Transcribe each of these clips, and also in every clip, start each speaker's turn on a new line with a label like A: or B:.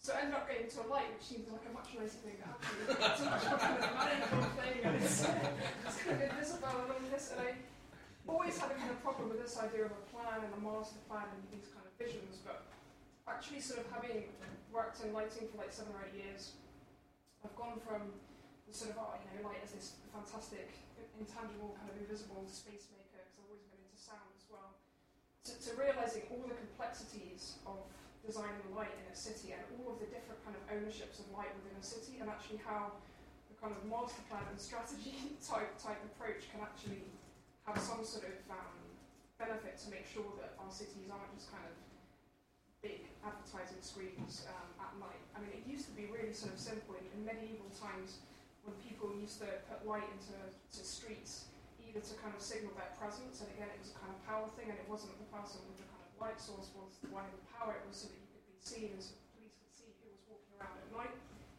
A: So I ended up getting to a light, which seems like a much nicer thing, but actually it's a much more kind of manageable thing, and it's kind of invisible and all this, and I always had a kind of problem with this idea of a plan and a master plan and these kind of visions, but actually sort of having worked in lighting for like 7 or 8 years, I've gone from the sort of, light as this fantastic, intangible, kind of invisible space maker, because I've always been into sound as well, to realising all the complexities of designing light in a city and all of the different kind of ownerships of light within a city, and actually how the kind of master plan and strategy type approach can actually have some sort of benefit to make sure that our cities aren't just kind of big advertising screens at night. I mean, it used to be really sort of simple in medieval times when people used to put light into streets, either to kind of signal their presence, and again it was a kind of power thing, and it wasn't the person with the kind of light source was the one with power, it was so that you could be seen and so the police could see who was walking around at night.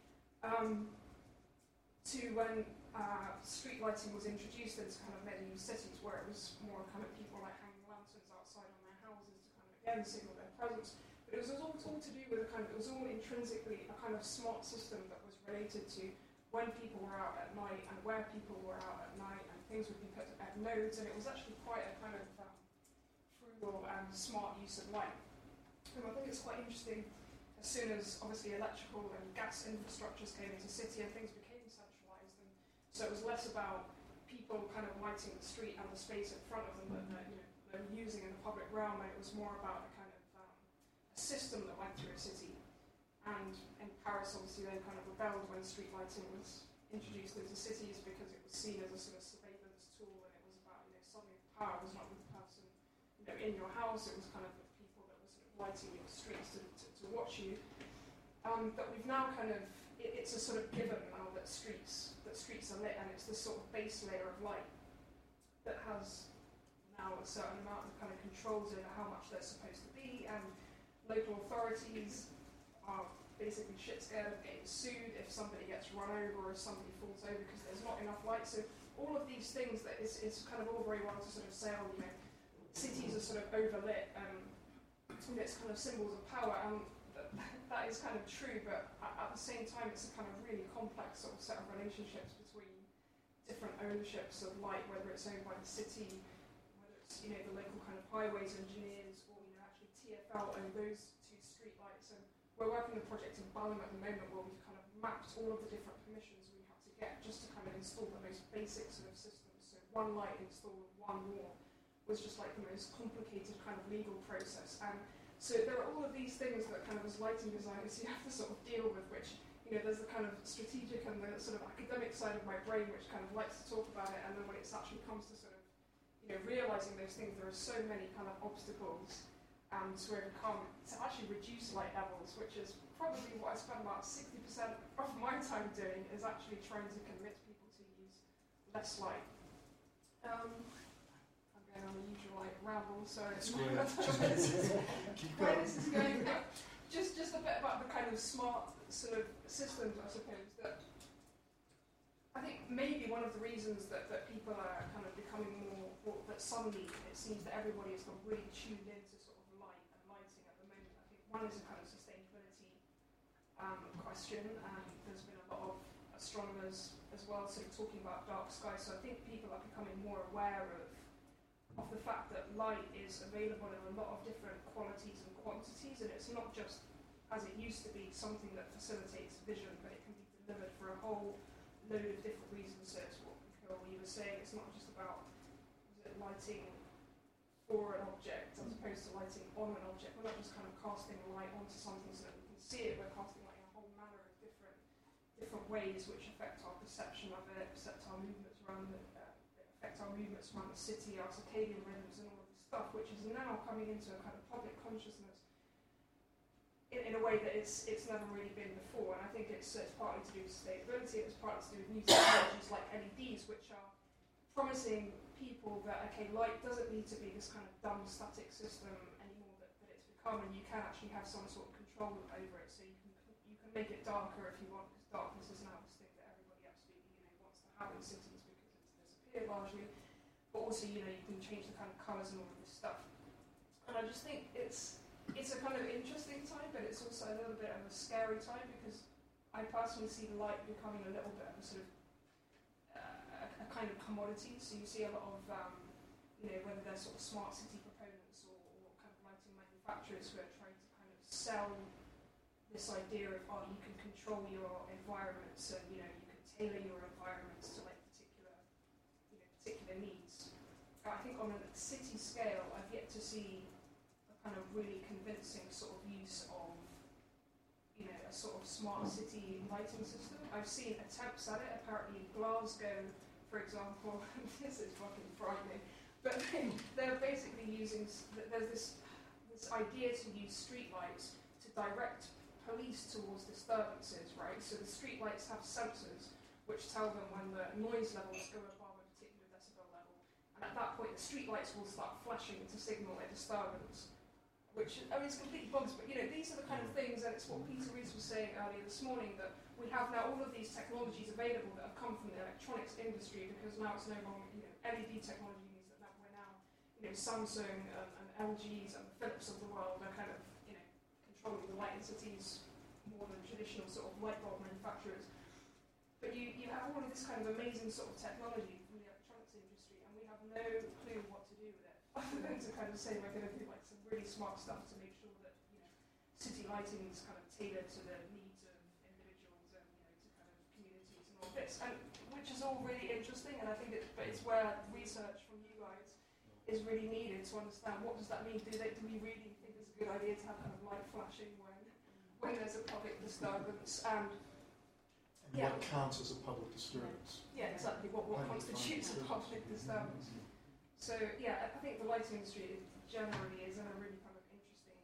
A: To when street lighting was introduced into kind of medieval cities, where it was more kind of people like hanging lanterns outside on their houses to kind of again signal their presence. But it was all to do with it was all intrinsically a kind of smart system that was related to when people were out at night and where people were out at night, and things would be put at nodes, and it was actually quite a kind of frugal and smart use of light. And I think it's quite interesting, as soon as obviously electrical and gas infrastructures came into city and things became centralised, and so it was less about people kind of lighting the street and the space in front of them that they were using in the public realm, and it was more about a kind of a system that went through a city. And in Paris, obviously, they kind of rebelled when street lighting was introduced into cities because it was seen as a sort of surveillance tool, and it was about, suddenly the power was not with the person, in your house, it was kind of the people that were sort of lighting your streets to watch you. But we've now kind of, it's a sort of given now that streets are lit, and it's this sort of base layer of light that has now a certain amount of kind of controls over how much they're supposed to be, and local authorities are basically shit scared of getting sued if somebody gets run over or if somebody falls over because there's not enough light. So all of these things that is kind of all very well to sort of say, cities are sort of overlit, it's kind of symbols of power, and that is kind of true, but at the same time it's a kind of really complex sort of set of relationships between different ownerships of light, whether it's owned by the city, whether it's the local kind of highways engineers, or actually TfL own those two street lights. And we're working on a project in Balham at the moment where we've kind of mapped all of the different permissions we have to get just to kind of install the most basic sort of systems. So one light installed with one wall was just like the most complicated kind of legal process. And so there are all of these things that kind of as lighting designers you have to sort of deal with, which, there's the kind of strategic and the sort of academic side of my brain which kind of likes to talk about it, and then when it actually comes to sort of, realising those things, there are so many kind of obstacles to overcome to actually reduce light levels, which is probably what I spend about 60% of my time doing, is actually trying to convince people to use less light. I'm going on the usual ramble, so where this is going, but just a bit about the kind of smart sort of systems, I suppose, that I think maybe one of the reasons that people are kind of becoming more, or that suddenly it seems that everybody is kind of really tuned into sort of light and lighting at the moment. I think one is a kind of sustainability question, and there's been a lot of astronomers as well sort of talking about dark sky, so I think people are becoming more aware of the fact that light is available in a lot of different qualities and quantities, and it's not just, as it used to be, something that facilitates vision, but it can be delivered for a whole load of different reasons. So it's what you were saying, it's not just about lighting for an object as opposed to lighting on an object. We're not just kind of casting light onto something so that we can see it, we're casting light in a whole manner of different ways which affect our perception of it, affect our movements around the city, our circadian rhythms and all of this stuff, which is now coming into a kind of public consciousness in a way that it's never really been before. And I think it's partly to do with sustainability, it's partly to do with new technologies like LEDs, which are promising people that, okay, light doesn't need to be this kind of dumb static system anymore that it's become, and you can actually have some sort of control over it. So you can make it darker if you want, because darkness is now this thing that everybody absolutely wants to have in cities because it's disappeared largely. But also, you can change the kind of colours and all of this stuff. And I just think it's it's a kind of interesting time, but it's also a little bit of a scary time because I personally see the light becoming a little bit of a sort of a kind of commodity. So you see a lot of, whether they're sort of smart city proponents or kind of lighting manufacturers who are trying to kind of sell this idea of, you can control your environments and, you can tailor your environments to like particular needs. I think on a city scale, I've yet to see a kind of really convincing sort of use of, a sort of smart city lighting system. I've seen attempts at it. Apparently Glasgow, for example, this is fucking frightening, but they're basically using, there's this idea to use streetlights to direct police towards disturbances, right? So the streetlights have sensors which tell them when the noise levels go above a particular decibel level, and at that point the streetlights will start flashing to signal a disturbance. Which, it's completely bogus, but these are the kind of things, and it's what Peter Rees was saying earlier this morning, that we have now all of these technologies available that have come from the electronics industry, because now it's no longer, LED technology means that we're now, Samsung and LGs and the Philips of the world are kind of, controlling the light in cities more than traditional sort of light bulb manufacturers. But you have all of this kind of amazing sort of technology from the electronics industry, and we have no clue what to do with it, other than to kind of say we're going to do like some really smart stuff to make sure that city lighting is kind of tailored to the needs of individuals and to kind of communities and all this, and which is all really interesting. And I think it's where research from you guys is really needed to understand what does that mean. Do we really think it's a good idea to have kind of light flashing when there's a public disturbance and
B: what counts as a public disturbance?
A: Yeah, exactly. What constitutes a public disturbance? So I think the lighting industry generally is in a really kind of interesting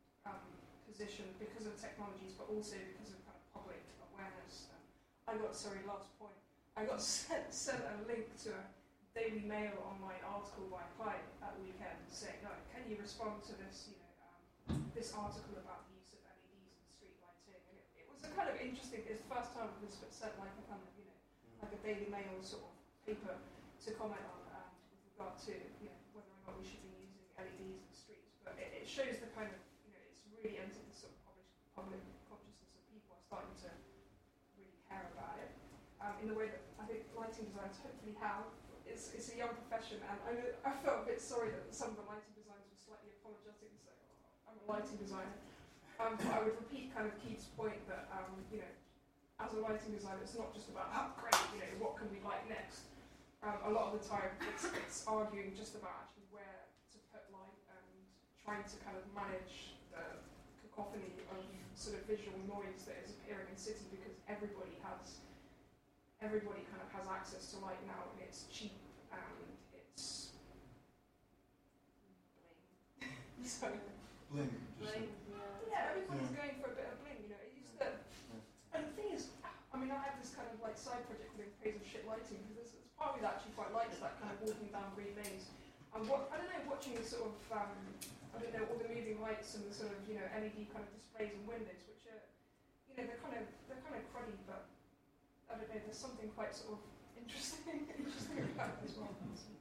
A: position because of technologies, but also because of kind of public awareness. Last point. I got sent a link to a Daily Mail on my article by Clyde at the weekend saying, can you respond to this, this article about the use of LEDs in street lighting? And it was a kind of interesting. It's the first time it was sent like a kind of, like a Daily Mail sort of paper to comment on with regard to, whether or not we should be using LEDs in the streets. But it shows the kind of, it's really entered the sort of public consciousness of people are starting to really care about it in the way that I think lighting designers hopefully have. It's a young profession, and I felt a bit sorry that some of the lighting designers were slightly apologetic and say, I'm a lighting designer. But I would repeat kind of Keith's point that, as a lighting designer, it's not just about, great, what can we light next? A lot of the time, it's arguing just about actually where to put light and trying to kind of manage the cacophony of sort of visual noise that is appearing in city, because everybody kind of has access to light now, and it's cheap and it's bling. So
B: Bling.
A: Yeah, everybody's going for a bit of bling. It used to. And the thing is, I had this kind of like side project called In Praise of Shit Lighting, because there's part of me that actually quite likes that kind of walking down Green Lanes. And watching the sort of all the moving lights and the sort of LED kind of displays and windows, which are they're kind of cruddy, but I don't know, there's something quite sort of interesting about it as well.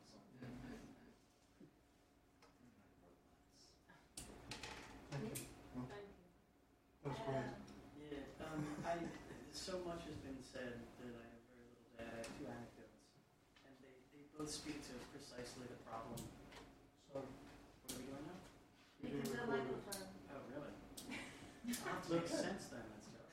B: Thank you. That's great.
C: So much has been said that I have very little to add. I have two anecdotes, and they both speak to precisely the problem.
B: So,
C: what are we doing now?
D: You can do a microphone.
C: Oh, really? Makes sense then. Let's go.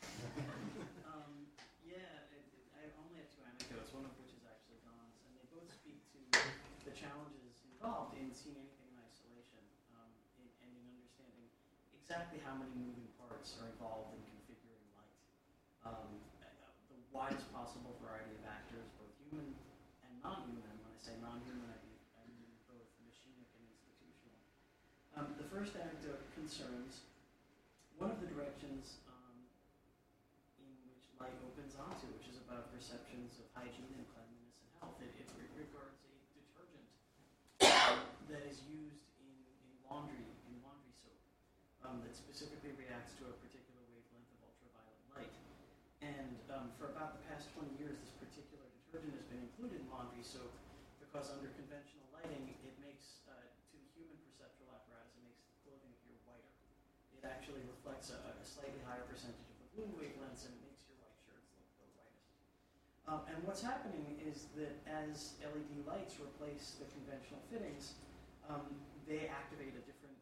C: I only have two anecdotes, one of which is actually Don's, and they both speak to the challenges involved in seeing anything in isolation, and in understanding exactly how many moving parts are involved in configuring light. The widest possible variety of actors, both human and non-human. When I say non-human, I mean both machinic and institutional. The first anecdote concerns one of the directions in which light opens onto, which is about perceptions of hygiene and cleanliness and health. It regards a detergent that is used in laundry soap that specifically reacts to a particular wavelength of ultraviolet light. And for about the past 20 years, this particular detergent has been included in laundry soap because under conventional lighting, it makes, to the human perceptual apparatus, it makes the clothing appear whiter. it actually reflects a slightly higher percentage of the blue wavelengths, and it makes your white shirts look the whitest. And what's happening is that as LED lights replace the conventional fittings, they activate a different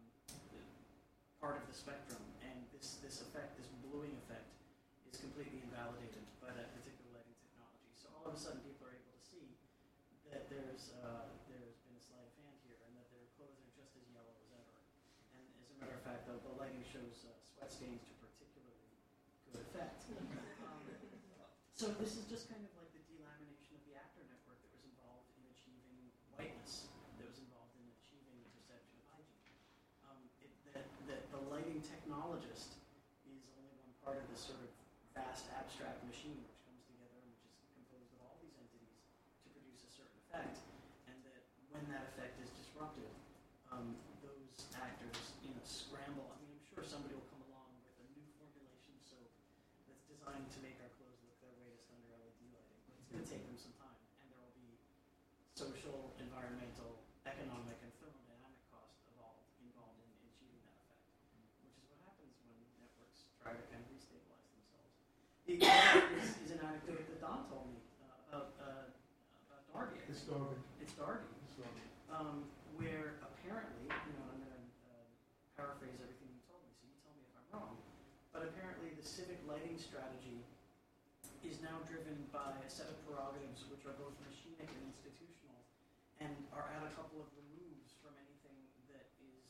C: part of the spectrum, and this effect, this bluing effect, is completely invalidated by that particular lighting technology. So all of a sudden, people are able to see that there's been a sleight of hand here, and that their clothes are just as yellow as ever. And as a matter of fact, the lighting shows sweat stains to particularly good effect. So this is just kind of like the delamination of the actor network that was involved in achieving whiteness, that was involved in achieving the perception of hygiene. That the lighting technologist is only one part of this sort of vast abstract machine which comes together and which is composed of all these entities to produce a certain effect, and that when that effect is disrupted, those actors, scramble. I mean, I'm sure somebody will come along with a new formulation of soap that's designed to make our clothes look their whitest under LED lighting, but it's going to take them some time, and there will be social, environmental, economic, and thermodynamic cost involved in achieving that effect, which is what happens when networks try to kind of restabilize themselves. The example is an anecdote that Don told me about Darby.
B: It's Darby.
C: It's Darby.
B: It's Darby.
C: Where apparently, I'm going to paraphrase everything you told me, so you tell me if I'm wrong, but apparently the civic lighting strategy is now driven by a set of prerogatives which are both machinic and institutional, and are at a couple of removes from anything that is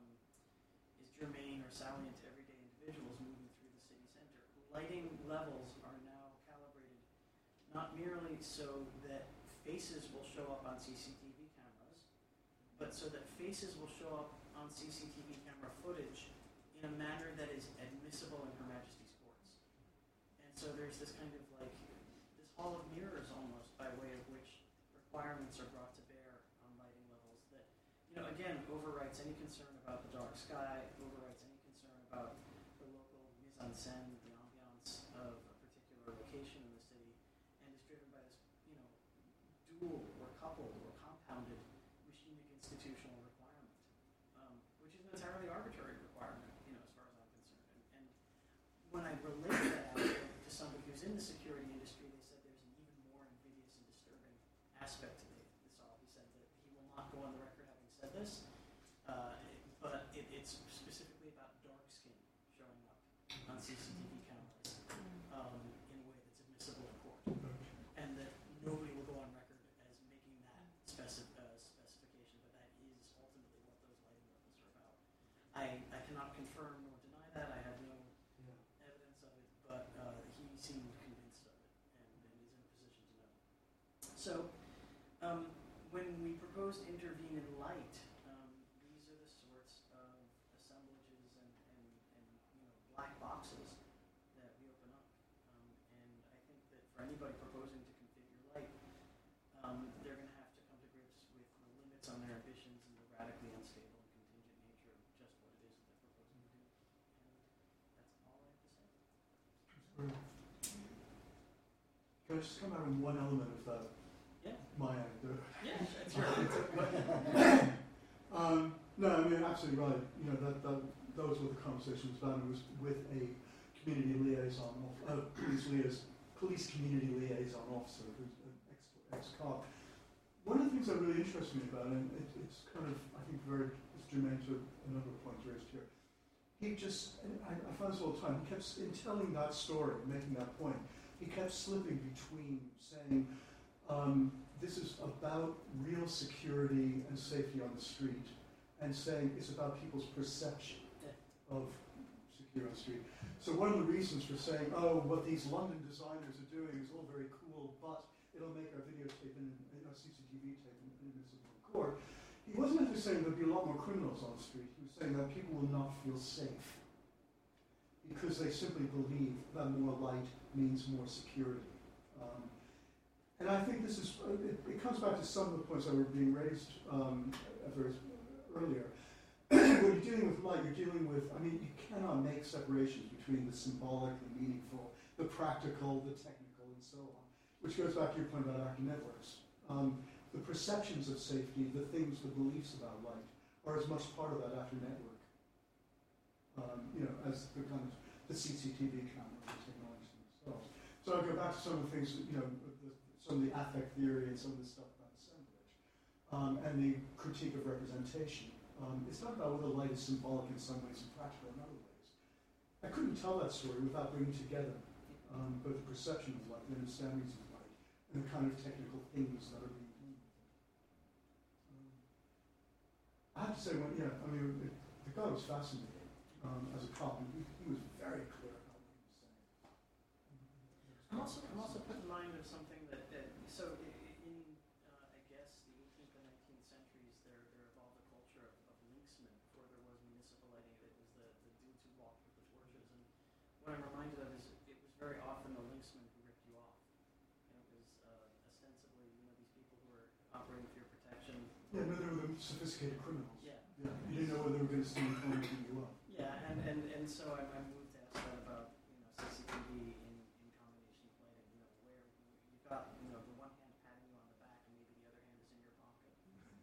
C: germane or salient to everyday individuals moving through the city center. Lighting levels are now calibrated not merely so that faces will show up on CCTV cameras, but so that faces will show up on CCTV camera footage in a manner that is admissible in Her Majesty's courts. And so there's this kind of like, this hall of mirrors almost, by way of which requirements are brought to bear on lighting levels that, again, overwrites any concern about the dark sky, overwrites any concern about the local mise-en-scène, the ambiance of a particular location in the city, and is driven by this, dual or coupled or compounded machinic institutional requirement, which is an entirely arbitrary requirement, as far as I'm concerned. And when I relate that to somebody who's in the security industry, they said there's an even more invidious and disturbing aspect to this all. He said that he will not go on the record having said this, but it's specifically about dark skin showing up on CCTV cameras in a way that's admissible in court, and that nobody will go on record as making that specification, but that is ultimately what those lighting levels are about. I cannot confirm nor deny that. I have no evidence of it, but he seemed convinced of it, and is in a position to know. So, when we propose to intervene in light, these are the sorts of assemblages and black boxes that we open up. And I think that for anybody proposing to configure light, they're going to have to come to grips with the limits on their ambitions and the radically unstable and contingent nature of just what it is that they're proposing to do. And that's all I have to say.
B: Can I just come out on one element of that?
C: Yeah.
B: My anecdote.
C: Yeah, that's right.
B: No, I mean, absolutely right. Those were the conversations about. It was with a community liaison, police community liaison officer who's an ex-cop. One of the things that really interests me about it, and it's kind of, I think, it's germane to a number of points raised here. I find this all the time, he kept, in telling that story, making that point, he kept slipping between saying, this is about real security and safety on the street, and saying it's about people's perception of security on the street. So one of the reasons for saying, what these London designers are doing is all very cool, but it'll make our videotape and CCTV tape inadmissible in court. He wasn't actually saying there'd be a lot more criminals on the street. He was saying that people will not feel safe because they simply believe that more light means more security. And I think this is, it comes back to some of the points that were being raised earlier. When you're dealing with light, you're dealing with, you cannot make separations between the symbolic, the meaningful, the practical, the technical, and so on. Which goes back to your point about actor networks. The perceptions of safety, the things, the beliefs about light, are as much part of that actor network as the kind of the CCTV camera and technologies themselves. So I go back to some of the things, some of the affect theory and some of the stuff about assemblage, and the critique of representation. It's not about whether light is symbolic in some ways and practical in other ways. I couldn't tell that story without bringing together both the perception of light, the understandings of light, and the kind of technical things that are being done with it. I have to say, the guy was fascinating as a cop, and he was very clear about what he was saying.
C: I'm also put in mind of something that so in I guess the 18th and 19th centuries there evolved a culture of linksmen before there was municipal lighting. It was the dudes who walked with the torches, and what I'm reminded of is it was very often the linksmen who ripped you off. And it was ostensibly these people who were operating for your protection.
B: Yeah, no, they were the sophisticated criminals.
C: Yeah.
B: You didn't know whether they were going to stand in front of you up.
C: Yeah, and so I'm moved to ask that about CCTV in combination with lighting. Where you've got the one hand patting you on the back and maybe the other hand is in your pocket.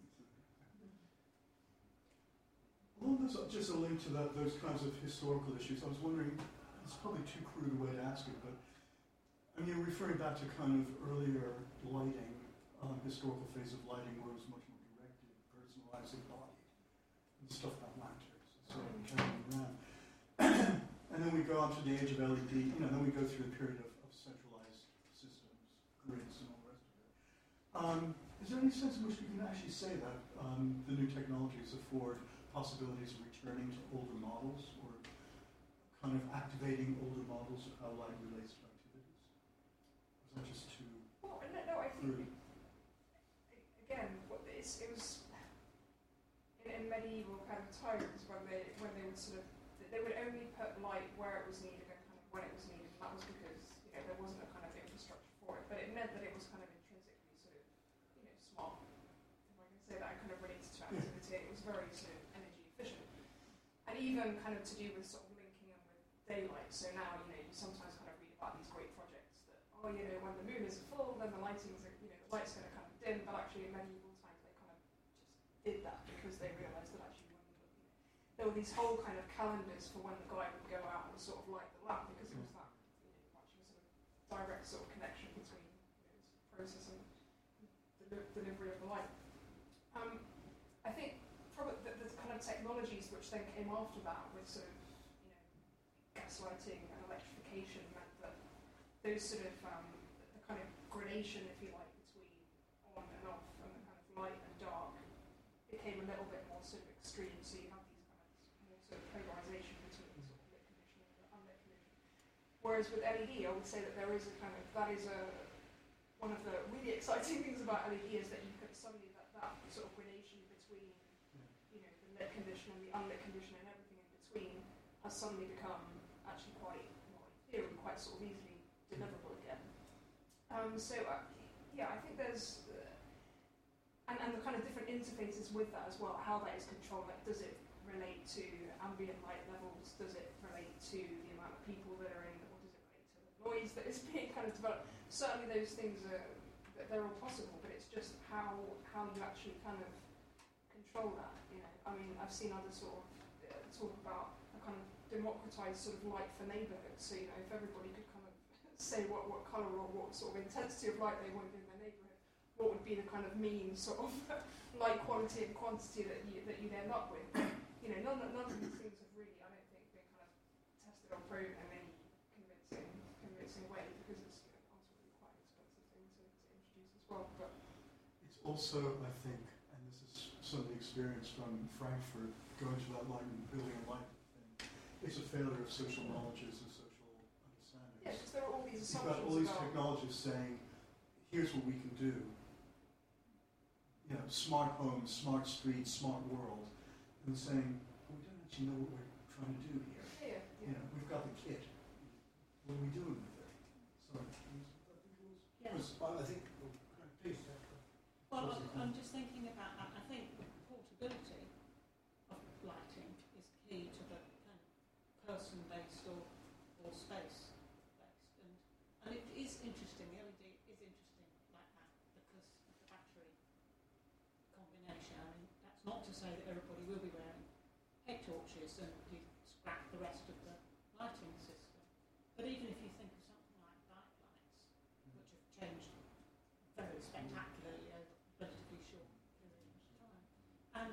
B: Well, there's just a link to those kinds of historical issues. I was wondering, it's probably too crude a way to ask it, but you're referring back to kind of earlier lighting, historical phase of lighting where it was much more directed, personalized, embodied, and stuff about lanterns. So around. And then we go on to the age of LED, then we go through the period of centralized systems, grids, and all the rest of it. Is there any sense in which we can actually say that the new technologies afford possibilities of returning to older models or kind of activating older models of how light relates to activities? Or is that just too
A: I think,
B: crude?
A: again, it was in medieval kind of times when they would they would only put light where it was needed and kind of when it was needed, and that was because there wasn't a kind of infrastructure for it, but it meant that it was kind of intrinsically smart, if I can say that, kind of related to activity. It was very energy efficient, and even kind of to do with sort of linking them with daylight. So now you sometimes kind of read about these great projects that when the moon is full, then the lighting's the light's going to kind of dim, but actually in medieval times they kind of just did that because they realised that actually there were these whole kind of calendars for when the guy would go out and sort of light the lamp because it was that much of a direct sort of connection between this process and the delivery of the light. I think probably the kind of technologies which then came after that with sort of gaslighting and electrification meant that those sort of the kind of gradation, if you like, between on and off and the kind of light and dark became a little bit more sort of extreme. So you have these kind of more sort of polarization between the sort of lit condition and the unlit condition. Whereas with LED, I would say that there is a kind of one of the really exciting things about LED is that you could suddenly that sort of gradation between the lit condition and the unlit condition and everything in between has suddenly become actually quite, in theory, quite sort of easily deliverable again. I think there's and the kind of different interfaces with that as well, how that is controlled. Like, does it relate to ambient light levels? Does it relate to the amount of people that are in, or does it relate to the noise that is being kind of developed? Certainly those things they're all possible, but it's just how you actually kind of control that. I've seen others sort of talk about a kind of democratized sort of light for neighbourhoods. So if everybody could kind of say what colour or what sort of intensity of light they wanted in their neighbourhood, what would be the kind of mean sort of light quality and quantity that you'd end up with. None of these things have really, I don't think, been kind of tested or proven in any convincing way because it's ultimately quite an expensive thing to introduce as well. But
B: it's also, I think, and this is some of the experience from Frankfurt, going to that light and building a light thing, it's a failure of social knowledges and social understandings.
A: Yeah, because there are all these
B: You've
A: assumptions
B: got all these technologists saying, here's what we can do. Smart homes, smart streets, smart world, and saying, well, we don't actually know what we're trying to do here.
A: Yeah.
B: We've got the kit. What are we doing with it? Sorry.
D: Yes.
E: I think, please.
D: Well, I'm just thinking about that. I think portability of lighting is key to the kind of person-based or space-based. And it is interesting, the LED is interesting like that because of the battery combination. That's not to say that everybody will be wearing head torches and scrap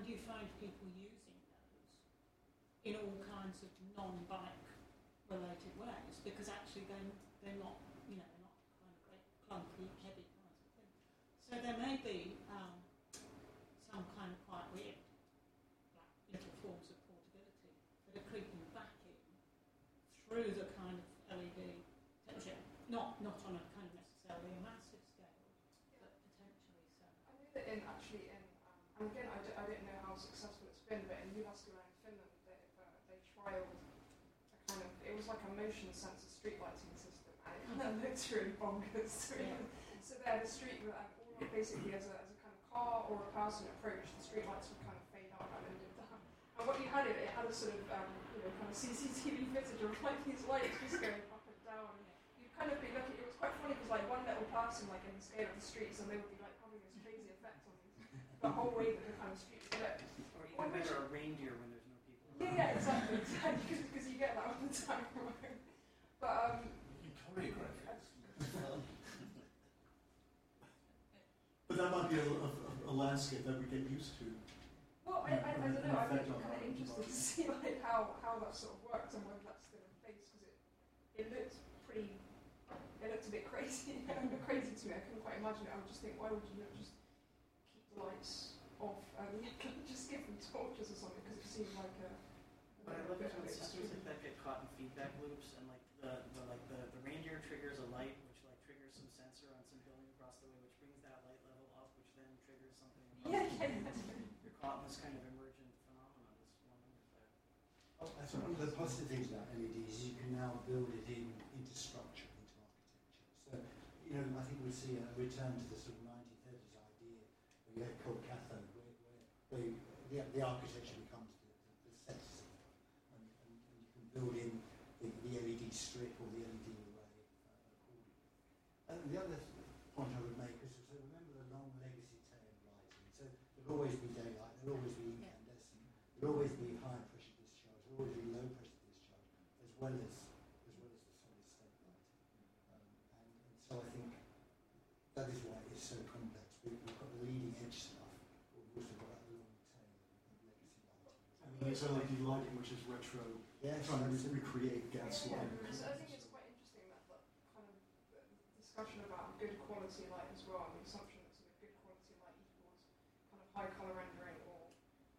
D: you find people using those in all kinds of non-bike related ways, because actually they're not, they're not kind of great clunky, heavy kinds of things. So there may be some kind of quite weird, like little forms of portability that are creeping back in through the kind of LED technology, not on a kind of necessarily a massive scale, but potentially so.
A: I know that and again, I don't know how successful it's been, but in Jyväskylä in Finland, they trialled a kind of, it was like a motion sensor street lighting system, and it kind of looked really bonkers. So they had a street with basically as a kind of car or a person approached, the street lights would kind of fade up and then did that. And what you had it had a sort of kind of CCTV footage of like these lights just going up and down. You'd kind of be looking. It was quite funny because like one little person like in the scale of the streets, and they would be like having this crazy effect on the whole way that the kind of streets look.
C: Or even better, a reindeer when there's no people around.
A: Yeah, exactly, because you get that all the time. But
E: You choreograph it.
B: But that might be a landscape that we get used to.
A: well, I don't know. I'm kind of interested to see like how that sort of works and whether that's still in place because it looked pretty. It looked a bit crazy. A bit crazy to me. I couldn't quite imagine it. I would just think, why would you not just keep the lights off and just give them torches or something? Because it seemed like a.
C: But I love it when sensors like that get caught in feedback loops, and like the reindeer triggers a light, which like triggers some sensor on some building across the way, which brings that light level up, which then triggers something.
A: Yeah.
C: You're caught in this kind of emergent phenomenon. This wonderful effect.
F: Oh, that's one of the positive things about LEDs is you can now build it into structure, into architecture. So, I think we'll see a return to the sort of 1930s idea where you had cold cathode, where the architecture becomes the sensor, and you can build in the LED strip or the LED array accordingly. And the other point I would make is to remember the long legacy tail of lighting. So there'll always be daylight, there'll always be incandescent, there'll always be high pressure discharge, there'll always be low pressure discharge, as well as the solid state lighting. And so I think that is why it's so complex. We've got the leading edge stuff, but we've also got that long tail of legacy lighting.
B: I mean, there's LED lighting, which is retro,
F: Yes,
B: trying to
F: absolutely.
B: recreate gas
A: Yeah,
B: lighting.
A: because I think it's quite interesting that kind of discussion about good quality light as well, and the assumption that sort of good quality light equals kind of high colour rendering or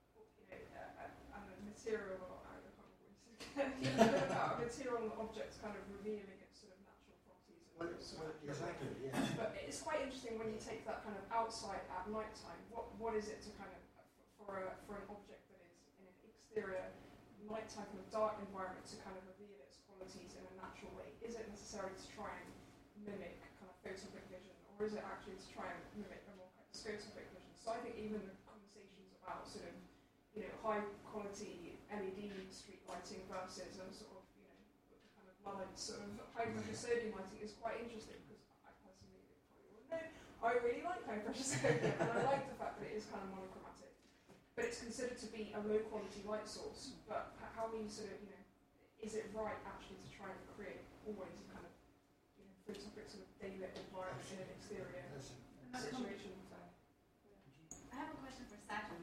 A: and the material, I can't remember what you said, about material objects kind of revealing its sort of natural properties. And
F: Exactly, yeah.
A: But it's quite interesting when you take that kind of outside at night time. What is it to kind of for an object that is in an exterior nighttime kind of dark environment to kind of reveal its qualities in a natural way? Is it necessary to try and mimic kind of photopic vision, or is it actually to try and mimic a more kind of scotopic vision? So I think even the conversations about sort of high quality LED street lighting versus a sort of the kind of light sort of high pressure sodium lighting is quite interesting because I personally probably wouldn't know. I really like high pressure sodium and I like the fact that it is kind of monochromatic. But it's considered to be a low quality light source. But how do you sort of, is it right actually to try and create always a kind of, photopic sort of daylit environment in an exterior situation? So,
G: I have a question for Saturn.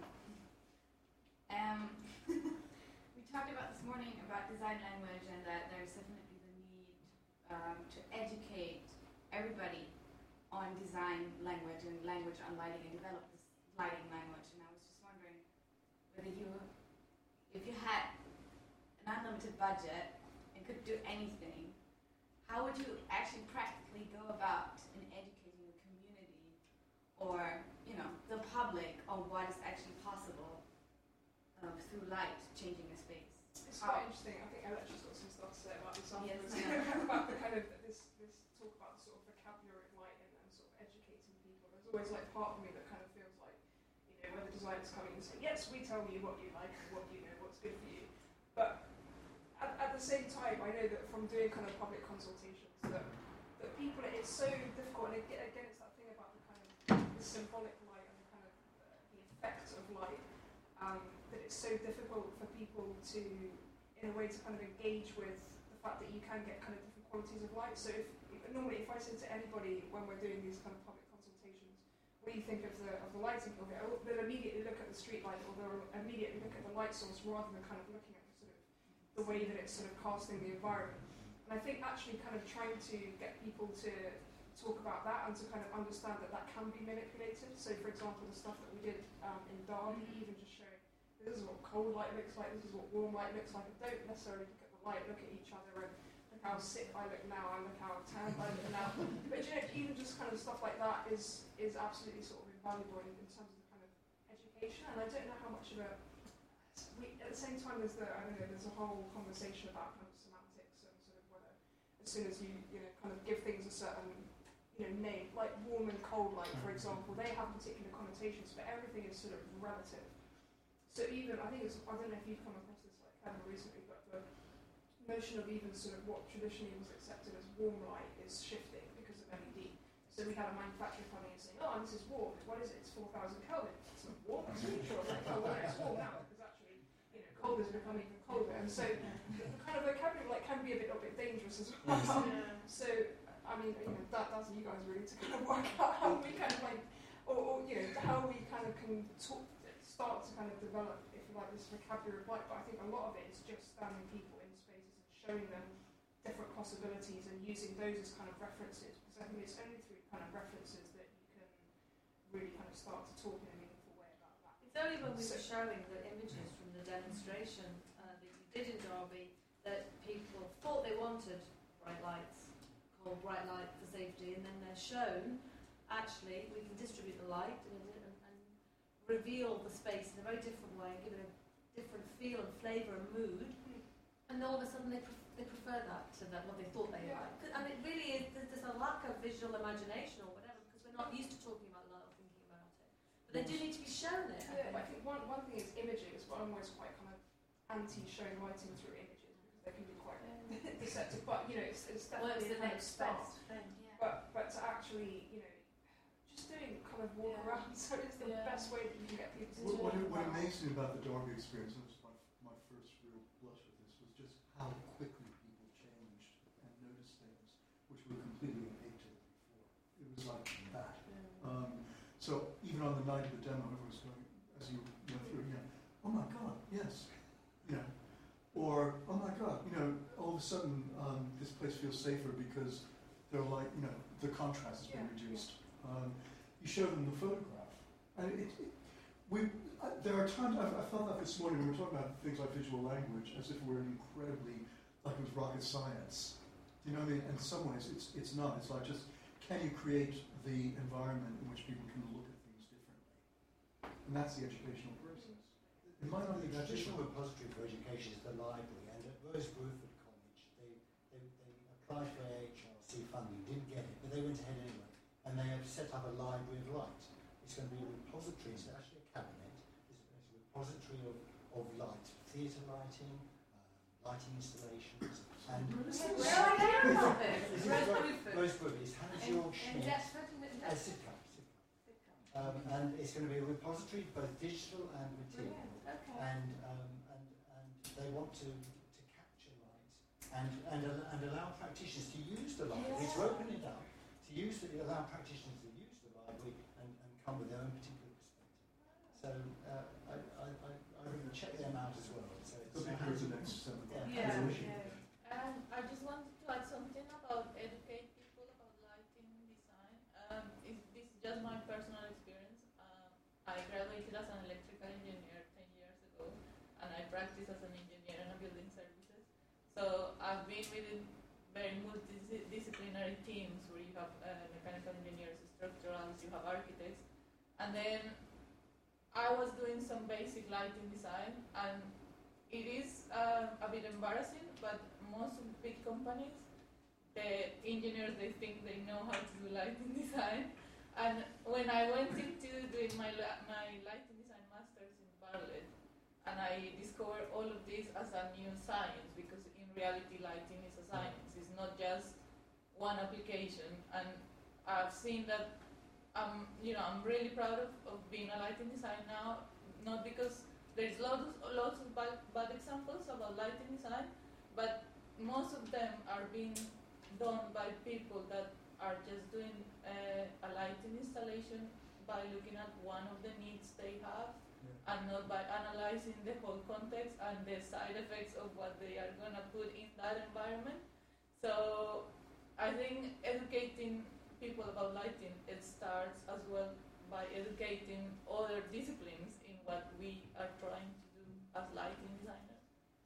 G: We talked about this morning about design language and that there's definitely the need to educate everybody on design language and language on lighting and develop this lighting language. And I was just wondering whether if you had an unlimited budget and could do anything, how would you actually practically go about in educating the community or, the public on what is actually possible through light changing a space?
A: it's quite interesting. I think Alexa's got some stuff to say about this afterwards.
G: Yes.
A: About the kind of this talk about the sort of vocabulary of light and sort of educating people. There's always like part of me that kind of feels like, when the designers come in and say, yes, we tell you what you like and what what's good for you. But at the same time, I know that from doing kind of public consultations that people, it's so difficult, and again it's that thing about the kind of the symbolic light and the kind of the effect of light, that it's so difficult for people to, in a way, to kind of engage with the fact that you can get kind of different qualities of light. So normally if I say to anybody when we're doing these kind of public consultations, what do you think of the lighting? They'll immediately look at the street light, or they'll immediately look at the light source rather than kind of looking at the way that it's sort of casting the environment. And I think actually kind of trying to get people to talk about that and to kind of understand that that can be manipulated. So for example, the stuff that we did in Derby, even just showing this is what cold light looks like, this is what warm light looks like. And don't necessarily look at the light, look at each other and look how sick I look now and look how tan I look now. But you know, even just kind of stuff like that is absolutely sort of invaluable in terms of the kind of education. And I don't know how much of a at the same time, there's a whole conversation about kind of semantics and sort of whether, as soon as you kind of give things a certain name, like warm and cold light, for example, they have particular connotations, but everything is sort of relative. So even I don't know if you've come across this like Kevin recently, but the notion of even sort of what traditionally was accepted as warm light is shifting because of LED. So we had a manufacturer coming and saying, "Oh, this is warm. What is it? It's 4,000 Kelvin. It's not warm. It's neutral." Like, "Oh, well, it's warm now." Cold has become even colder, and so the kind of vocabulary can be a bit dangerous as well. So I mean, that's you guys really to kind of work out how we kind of or how we kind of can start to kind of develop, if you like, this vocabulary of light. But I think a lot of it is just standing people in spaces and showing them different possibilities and using those as kind of references, because I think it's only through kind of references that you can really kind of start to talk in a meaningful way about that.
E: It's only when we were showing the images from the demonstration that you did in Derby that people thought they wanted bright lights, called bright light for safety, and then they're shown, actually, we can distribute the light and reveal the space in a very different way and give it a different feel and flavour and mood, and all of a sudden they prefer that to what they thought they liked. And it really is, there's a lack of visual imagination or whatever, because we're not used to talking about light or thinking about it. But they do need to be shown it.
A: I think one thing is images, but I'm always quite kind of anti-showing lighting through images because they can be quite deceptive. But it's definitely
E: the
A: a kind of
E: next
A: start.
E: best thing.
A: But to actually just doing kind of walk around, so it's the best way that you can get people to talk.
B: What amazed me about the Derby experience, and this was my first real blush with this, was just how quickly people changed and noticed things which were completely opaque to them before. It was like that. So even on the night of the demo, everyone was going, as you went through, oh my God, yes, or oh my God, all of a sudden this place feels safer because they're like, the contrast has been reduced. You show them the photograph, and there are times I felt that this morning when we were talking about things like visual language, as if we're incredibly like it was rocket science. You know what I mean? In some ways, it's not. It's like just can you create the environment in which people can look at things differently, and that's the educational process. It might not be that
F: traditional
B: different.
F: repository for education is the library, and at Rose Bruford College, they applied for HRC funding, didn't get it, but they went ahead anyway. And they have set up a library of light. It's going to be a repository, it's actually a cabinet. It's a repository of light, theatre lighting, lighting installations, and
E: Where are they about this?
F: Rose Bruford is Hannah George Schmidt as Sidcup. And it's going to be a repository, both digital and material.
E: Okay.
F: And they want to capture light and allow practitioners to use the library, to open it up. Allow practitioners to use the library and come with their own particular perspective. So I would check them out as well. So it's
B: the next
H: I just wanted to add something about educate people about lighting design. This is just my personal experience. I graduated as an electrical engineer 10 years ago, and I practice as an engineer in building services. So I've been within very multidisciplinary teams where you have mechanical engineers, structurals, you have architects, and then I was doing some basic lighting design, and it is a bit embarrassing, but most of the big companies, the engineers, they think they know how to do lighting design, and when I went into doing my lighting design masters in Bartlett, and I discovered all of this as a new science, because in reality lighting is a science. It's not just one application, and I've seen that I'm really proud of being a lighting designer now, not because there's lots of bad examples about lighting design, but most of them are being done by people that are just doing a lighting installation by looking at one of the needs they have
B: Yeah.
H: and not by analyzing the whole context and the side effects of what they are going to put in that environment. So I think educating people about lighting, it starts as well by educating other disciplines in what we are trying to do as lighting designers.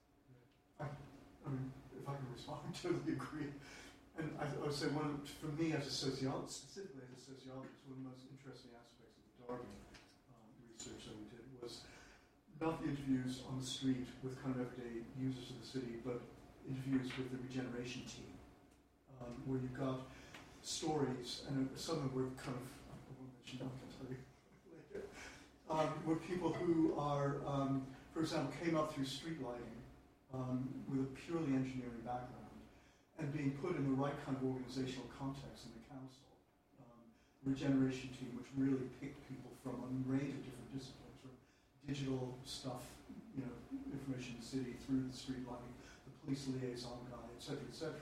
B: I mean, if I can respond, I totally agree. And I would say for me as a sociologist, specifically as a sociologist, one of the most interesting aspects of the Darby research that we did was not the interviews on the street with kind of everyday users of the city, but interviews with the regeneration team, where you got stories, and some of them were kind of, I won't mention them, I can tell you later, were people who are, for example, came up through street lighting with a purely engineering background, and being put in the right kind of organizational context in the council. Regeneration team, which really picked people from a range of different disciplines, from digital stuff, information in the city, through the street lighting, the police liaison guy, etc., etc.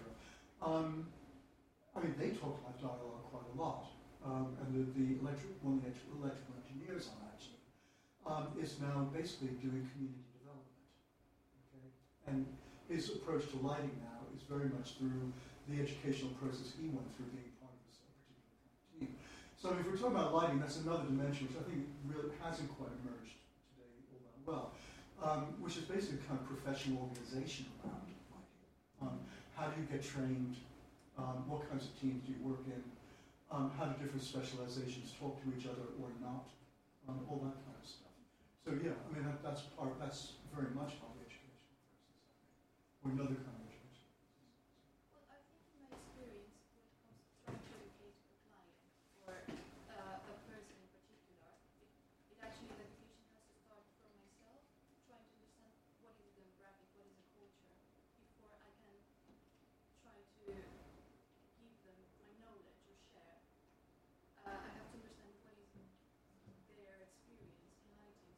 B: I mean, they talked about dialogue quite a lot, and one of the electrical engineers on that team is now basically doing community development. Okay, and his approach to lighting now is very much through the educational process he went through being part of this particular kind of team. So if we're talking about lighting, that's another dimension which I think really hasn't quite emerged today all that well, which is basically kind of professional organization around lighting. How do you get trained? What kinds of teams do you work in? How do different specializations talk to each other or not? All that kind of stuff. So yeah, I mean that's very much part of the educational process, or another kind of education.
G: Well, I think in my experience, when it comes to trying to educate a client or a person in particular, it actually, the education has to start from myself, trying to understand what is a demographic, what is a culture, before I can try to give them my knowledge or share. I have to understand what is their experience in lighting.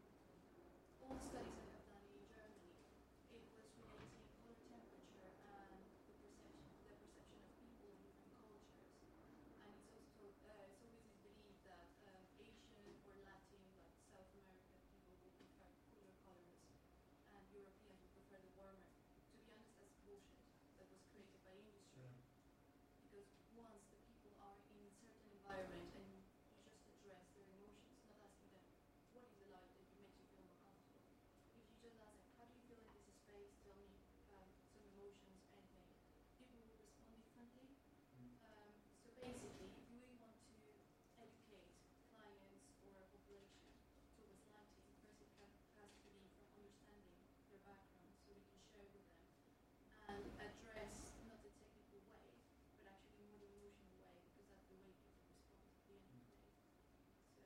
G: All the studies I have done in Germany, it was relating color temperature and the perception of people in different cultures. And it's always is believed that Asian or Latin, like South American people, will prefer cooler colors, and Europeans will prefer the warmer. To be honest, that's bullshit. That was created by industry. Because once the people are in a certain environment and you just address their emotions, not asking them what is the light that makes you feel more comfortable. If you just ask them, how do you feel in this space? Tell me some emotions, anything. People will respond differently. So basically, if you really want to educate clients or a population towards lighting, first it has to be from understanding their background, so we can share with them and address not the technical way, but actually more the emotional way, because that's the way people respond at the end of the day. So,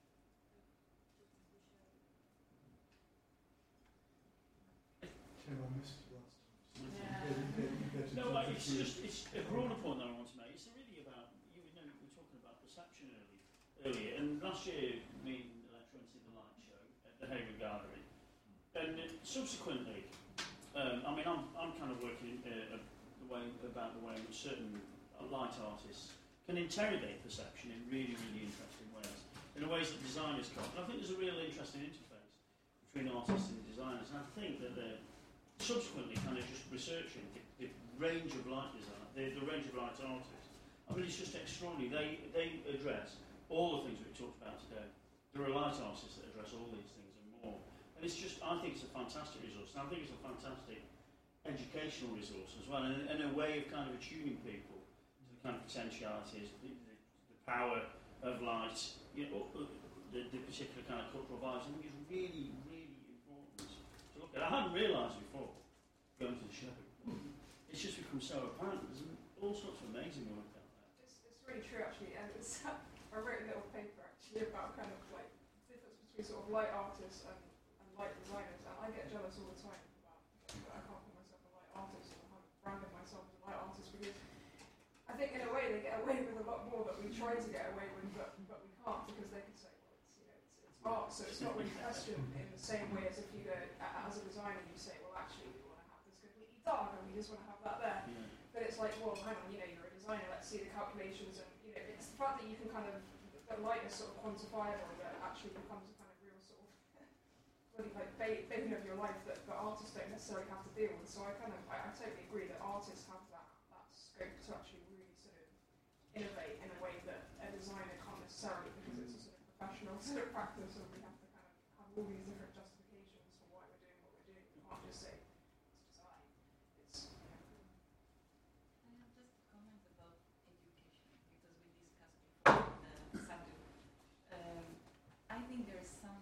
G: just want to share with them.
B: Tim, I missed you last time. So
E: Yeah.
B: you get to
I: No,
B: talk
I: it's
B: to
I: just it's a broader point that I want to make. It's really about we were talking about perception earlier, and last year me and Electra went to the light show at the Hayward Gallery, and subsequently, I mean I'm kind of working the way in which certain light artists can interrogate perception in really interesting ways, in ways that designers can't. And I think there's a real interesting interface between artists and designers, and I think that they're subsequently kind of just researching the range of light design, the range of light artists. I mean, it's just extraordinary. They address all the things we talked about today. There are light artists that address all these things and more. And it's just, I think it's a fantastic resource. And I think it's a fantastic educational resource as well, and a way of kind of attuning people to the kind of potentialities, the power of light, the particular kind of cultural vibes. I think it's really important to look at. I hadn't realised before going to the show. It's just become so apparent. There's all sorts of amazing work out there.
A: It's really true actually, and I wrote a little paper actually about kind of like the difference between sort of light artists and light designers, and I get jealous all the time about that I can't call myself a light artist, or I branded myself as a light artist, because I think in a way they get away with a lot more that we try to get away with, but we can't, because they can say, well, it's art, so it's not really questioned in the same way as if you go, as a designer, you say, well, actually, we want to have this completely dark, and we just want to have that there.
I: Yeah.
A: But it's like, well, hang on, you're a designer, let's see the calculations, and it's the fact that you can kind of, that light is sort of quantifiable, that actually becomes a kind of real sort of really like bane of your life that artists don't necessarily have to deal with. So I totally agree that artists have that scope to actually really sort of innovate in a way that a designer can't necessarily, because it's a sort of professional sort of practice, and we have to kind of have all these different justifications for why we're doing what we're doing. We can't just say it's design. It's
J: I have just a comment about education, because we discussed before the subject. I think there's some,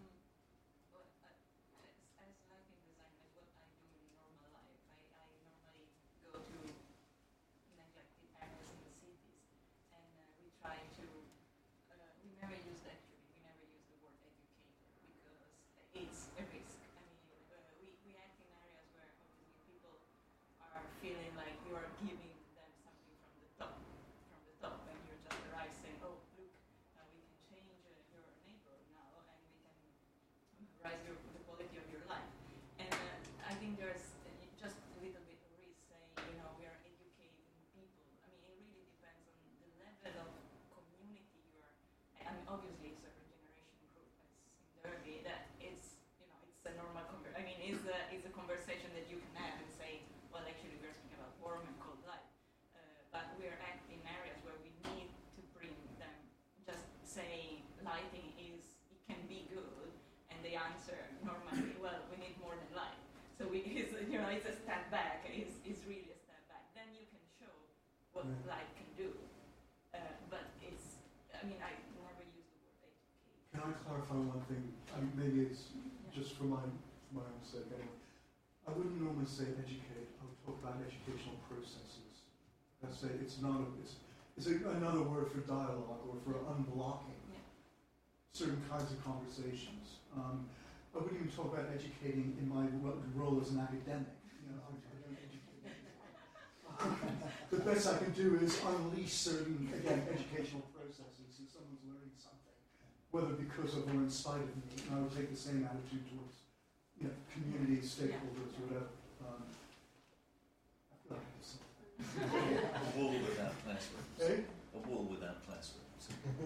J: as lighting design, as what I do in normal life, I normally go to neglected areas in the cities, and we try to, we never use the word educator, because it's a risk. I mean, we act in areas where obviously people are feeling like you are giving them something from the top, and you're just arriving saying, oh, look, we can change your neighbor now, and we can raise the quality of your life. And I think there's just a little bit of risk saying, we are educating people. I mean, it really depends on the level of community you are. I mean, obviously it's a regeneration group, as in Derby, that it's, it's a normal it's a conversation that you can have and say, well, actually we're speaking about warm and cold light. But we're acting in areas where we need to bring them, just saying lighting it can be good, and the answer normally, well, we need more than light. So it's a step back, it's really a step back. Then you can show what light can do. But I never use the word educate.
B: Can I clarify one thing? Maybe it's just for my own sake anyway. I wouldn't normally say educate. I would talk about educational processes. I'd say it's another word for dialogue or for unblocking certain kinds of conversations. I wouldn't even talk about educating in my role as an academic. I don't educate. The best I can do is unleash certain, again, educational processes. If someone's learning something, whether because of or in spite of me, and I would take the same attitude towards community, stakeholders, whatever. I feel like I have to say that.
K: A wall without classrooms.
B: Eh?
K: A wall without classrooms.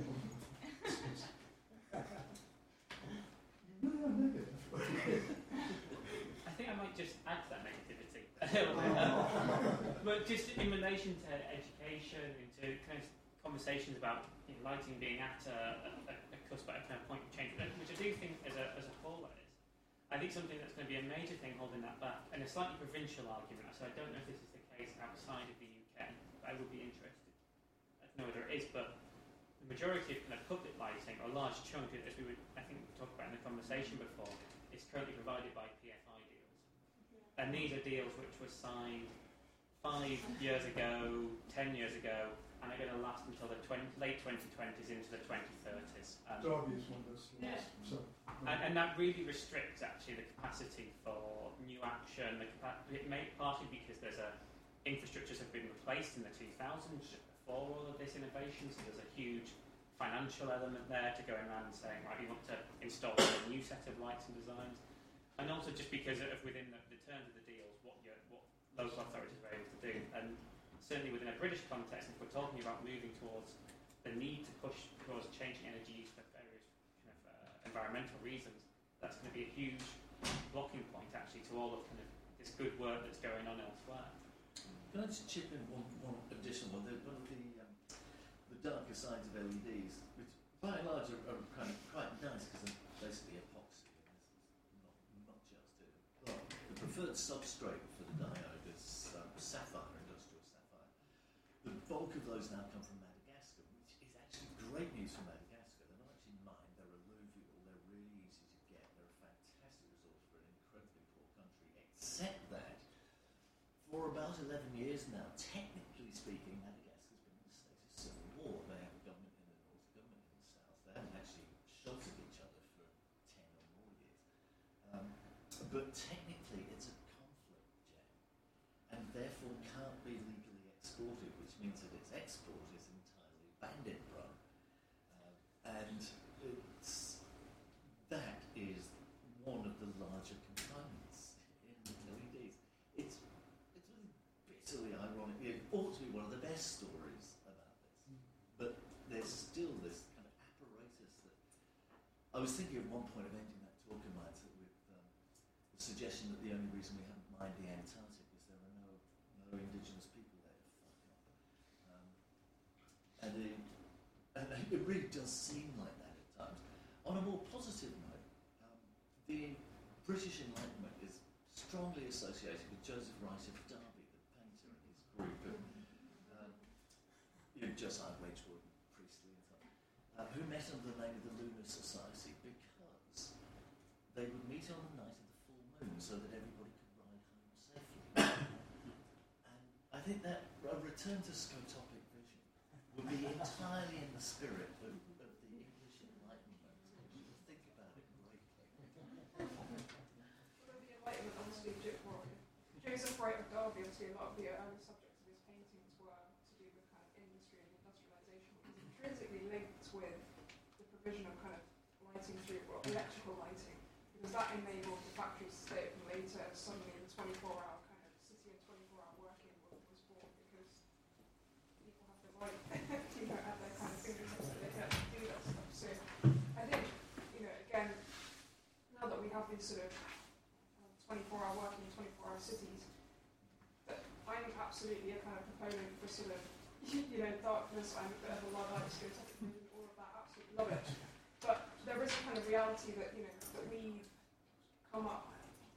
B: You really are negative.
L: I think I might just add to that negativity. But just in relation to education, into kind of conversations about lighting being at a cusp, at a kind of point of change, which I do think as a whole that is. I think something that's going to be a major thing holding that back, and a slightly provincial argument, so I don't know if this is the case outside of the UK, but I would be interested to know whether it is, but the majority of kind of public lighting, or a large chunk, as we talked about in the conversation before, is currently provided by PFI deals. And these are deals which were signed 5 years ago, 10 years ago, and are going to last until the late 2020s into the 2030s.
B: Derby is one of those deals. So,
L: and that really restricts actually the capacity for new action. Partly because there's infrastructures have been replaced in the 2000s before all of this innovation, so there's a huge financial element there to going around and saying, right, we want to install a new set of lights and designs, and also just because of within the terms of the deals, what local authorities are able to do, and certainly within a British context, if we're talking about moving towards the need to push towards changing energy use for various kind of environmental reasons, that's going to be a huge blocking point actually to all of kind of this good work that's going on elsewhere.
K: Can I just chip in one additional one? One of the darker sides of LEDs, which by and large are kind of quite nice because they're basically epoxy, and this is not just it. But the preferred substrate for the diode is sapphire, industrial sapphire. The bulk of those now come from Madagascar, which is actually great news for Madagascar. They're not actually mined, they're alluvial, they're really easy to get, they're a fantastic resource for an incredibly poor country, except that for about 11 years now, technically speaking, Madagascar's been in a state of civil war. They have a government in the north, a government in the south. They haven't actually shot at each other for 10 or more years. But technically it's a conflict jam, and therefore can't be legally exported, which means that its export is entirely bandit run. And that is one of the larger components in LEDs. It's really bitterly ironic. It ought to be one of the best stories about this, but there's still this kind of apparatus I was thinking at one point of ending that talk of mine with the suggestion that the only reason we haven't mined the Antarctic is there are no indigenous people there to fuck up. And it really does seem like that at times. On a more positive note, the British Enlightenment is strongly associated with Joseph Wright of Derby, the painter, and his group of Josiah Wedgwood, Priestley and stuff, who met under the name of the Lunar Society because they would meet on the night of the full moon so that everybody could ride home safely. And I think that a return to scotopic vision would be entirely in the spirit of the English Enlightenment. You should think about it greatly.
A: The Enlightenment, obviously, Joseph Wright of Derby, obviously, a lot of the early subjects of his paintings were to do with kind of industry and industrialisation, which is intrinsically linked with the provision of kind of lighting through, well, electrical lighting, because that enabled the factories to stay open later, and suddenly the 24-hour kind of city and 24-hour working was born, because people have the light, at their kind of fingertips, so they can actually do that stuff. So I think, again, now that we have these sort of 24-hour working, 24-hour cities, that I'm absolutely a kind of proponent for sort of, darkness. I'm a bit of a Luddite, scotopic, all of that, absolutely love it. But there is a kind of reality that, that we come up,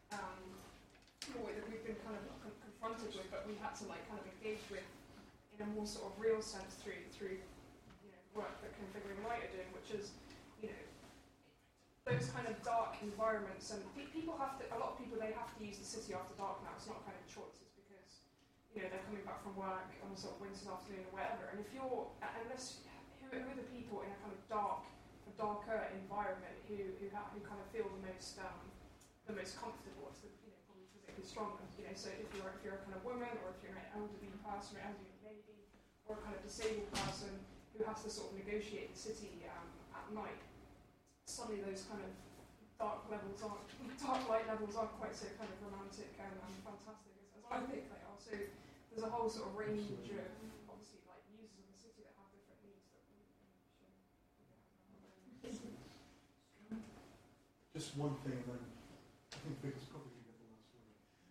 A: that we've been kind of confronted with, but we had to kind of engage with in a more sort of real sense through work that Configuring Light are doing, which is, those kind of dark environments, and people have to, a lot of people, they have to use the city after dark now. It's not kind of a choice, it's because, they're coming back from work on a sort of winter's afternoon or whatever, and if you're, who are the people in a kind of darker environment who kind of feel the most comfortable, it's probably physically stronger, so if you're a kind of woman, or if you're an elderly person, or elderly lady, or a kind of disabled person who has to sort of negotiate the city at night, suddenly those kind of dark light levels aren't quite so kind of romantic and fantastic as I think they are. So there's a whole sort of range of obviously users of the city that have different needs that we should.
B: Just one thing, and then I think Vic's probably going to get the last word.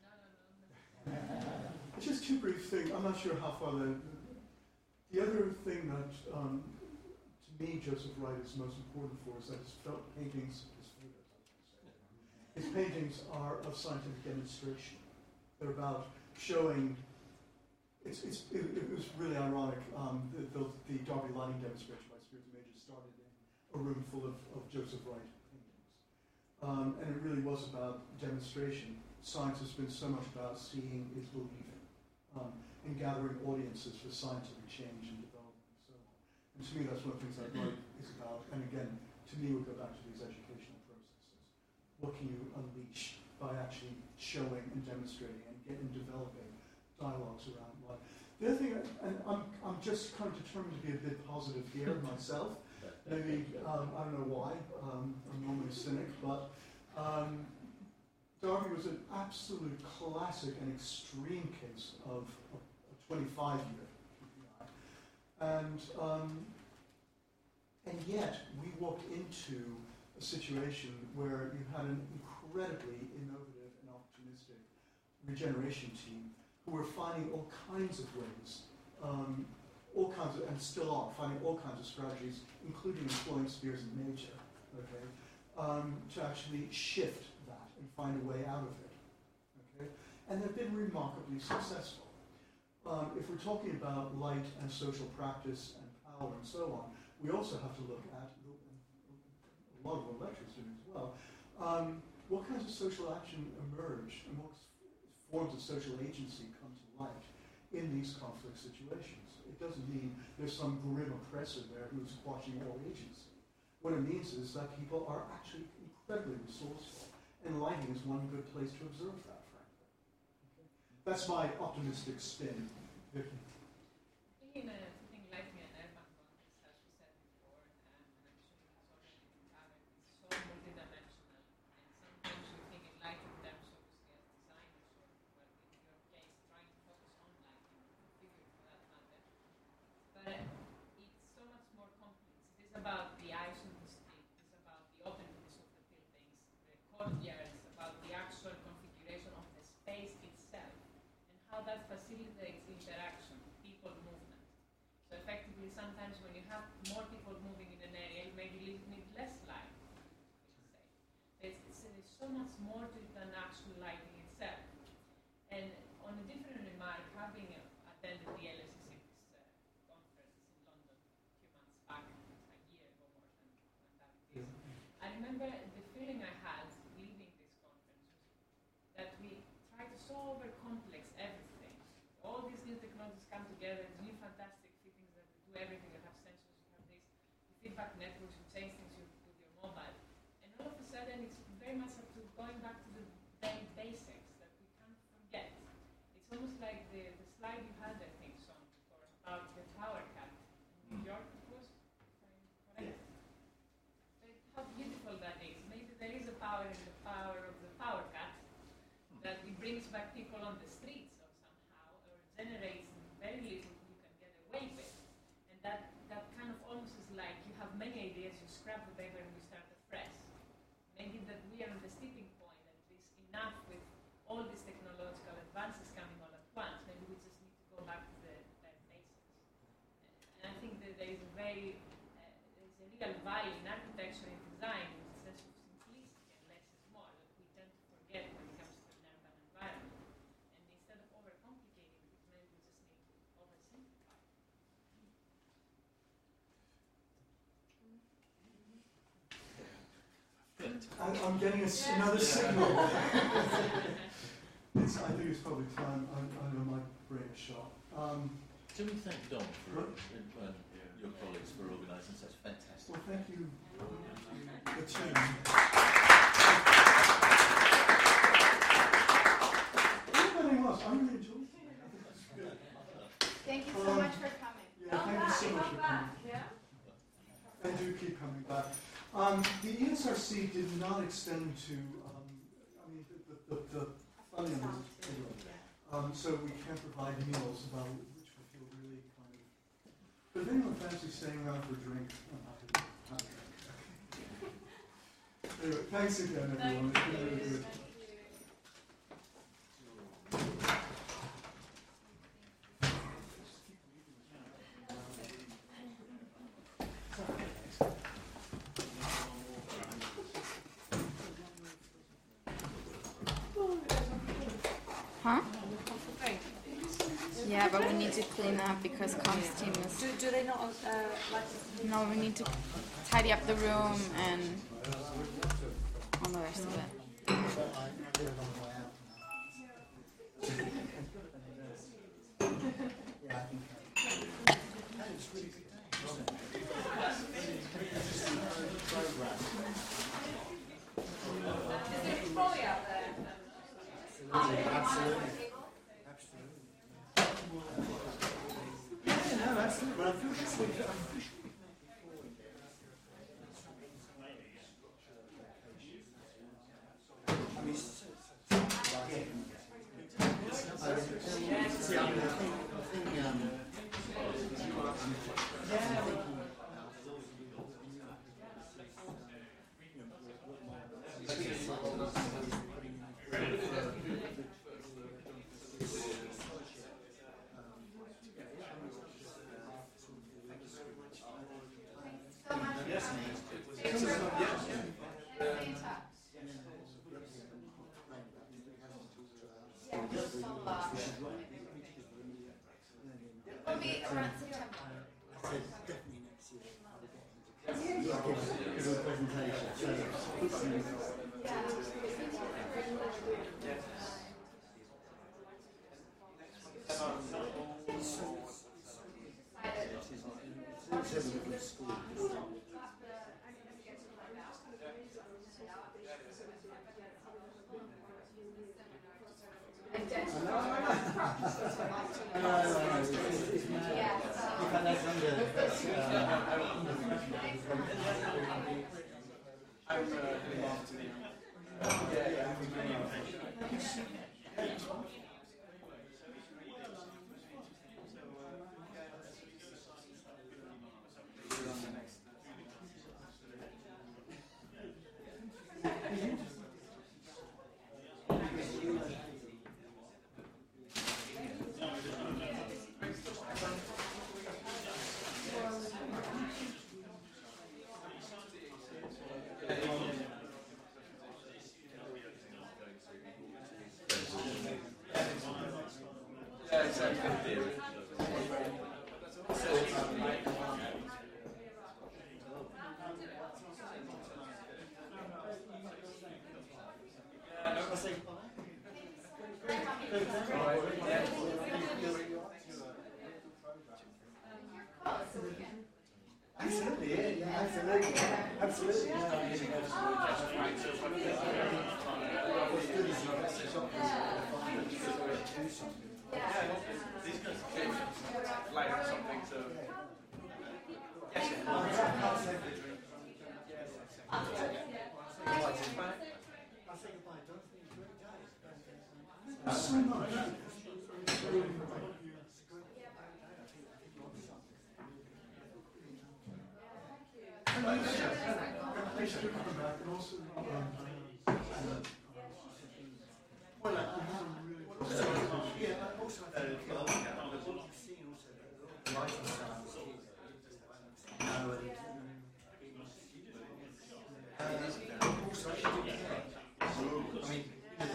H: No.
B: It's just two brief things. I'm not sure how far the other thing that to me Joseph Wright is most important for is that his paintings are of scientific demonstration. They're about showing. It was really ironic. The Derby lighting demonstration by Spirits Major started in a room full of Joseph Wright paintings, and it really was about demonstration. Science has been so much about seeing is believing, and gathering audiences for scientific change and development and so on. And to me, that's one of the things that Wright is about. And again, to me, we go back to these educational processes. What can you unleash by actually showing and demonstrating and developing dialogues around life? The other thing, and I'm just kind of determined to be a bit positive here myself. Maybe, I don't know why, I'm normally a cynic, but Derby was an absolute classic and extreme case of a 25-year PPI. And yet, we walked into a situation where you had an incredibly innovative and opportunistic regeneration team who were finding all kinds of ways, and still are finding all kinds of strategies, including employing spheres of nature, to actually shift that and find a way out of it. Okay? And they've been remarkably successful. If we're talking about light and social practice and power and so on, we also have to look at, a lot of what lectures doing as well, what kinds of social action emerge and what forms of social agency come to light in these conflict situations. It doesn't mean there's some grim oppressor there who's squashing all agency. What it means is that people are actually incredibly resourceful, and lighting is one good place to observe that, frankly. Okay? That's my optimistic spin. Vicky?
H: In putting lighting and urban context, as we said before, and I'm sure it has already been covered, it's so multidimensional, and sometimes we think in lighting terms, obviously, as designers, or well, in your case, trying to focus on lighting, figure for that matter. But it's so much more complex. It is about the eyes on the street, it's about the open courtyards, about the actual configuration of the space itself, and how that facilitates interaction, people movement. So effectively, sometimes when you have more people moving in an area, you maybe need less light, we should say. There's so much more to it than actual lighting itself. And on a different remark, having attended the LSE conference in London a few months back, a year ago more than that it is, I remember the feeling I had leaving this conference was that we try to so over-complex everything. All these new technologies come together, these new fantastic fittings that do everything, that have sensors, you have this feedback networks, you change things with your mobile. And all of a sudden, it's very much up to going back to the very basics that we can't forget. It's almost like the slide you had, I think, Sean, before, about the Tower Cat in New York, it was, if I'm correct. How beautiful that is. Maybe there is a power in the power of the Power Cat that it brings back people on the streets or somehow, or generates very little you can get away with. And that kind of almost is like you have many ideas, you scrap the paper and you start afresh. Maybe that we are on the tipping point, and it is enough with all these technological advances coming all at once. Maybe we just need to go back to the basics. And I think that there is a real value in architecture and design in the sense of simplicity and less is more, that we tend to forget when it comes to an urban environment. And instead of overcomplicating it, maybe we just need to oversimplify.
B: I'm getting another signal. I think it's probably time I might break a shot.
K: Do we thank Dom for your colleagues for organising such fantastic?
B: Well, thank you, the team. Everybody else, I really enjoyed it.
G: Thank you so much for coming.
B: Yeah, thank you so much for coming.
G: Yeah?
B: And do keep coming back. The ESRC did not extend to, the funding is so we can't provide meals, about which we feel really kind of. But if anyone fancies staying around for a drink, I'm happy to. Anyway, thanks again, everyone. It's been really good.
G: Huh? Yeah, but we need to clean up because comms team is...
E: Do they not like to...
G: No, we need to tidy up the room and all the rest of it.
E: Is it trolley out there?
F: Absolutely. No, absolutely. Well,
G: It'll be around September.
F: Absolutely, yeah, absolutely. Absolutely. No, I mean, what's good is you've actually got this do something.
M: These guys like something to. Yes,
F: I can't say the drink. I'll say goodbye, Jonathan. Great day.
B: Thanks so much. Thanks for coming back, and also,
F: yeah, also I think you've seen also that the writing style is also I mean, and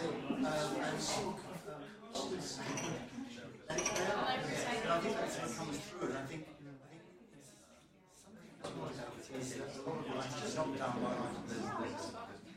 F: I think that's what comes through, and I think something is that a lot of writing is not done by writers.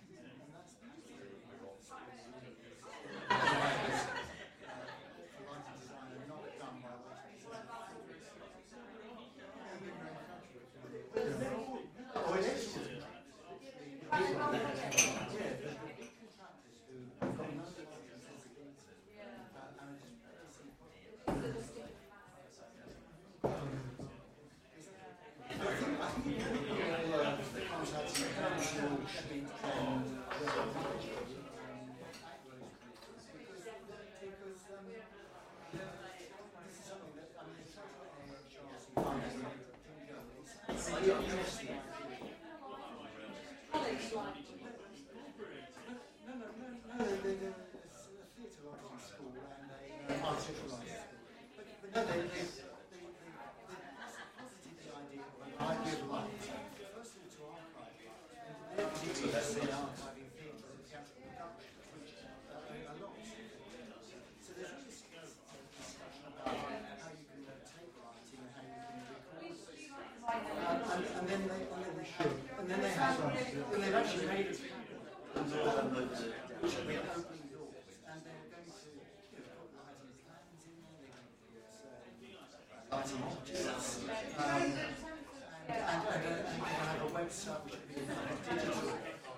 F: And then they have, and they've actually made it happen. Which will be opening doors, and they're going to put lighting plans in there. They're going to put lighting objects, and they have a website which will be digital.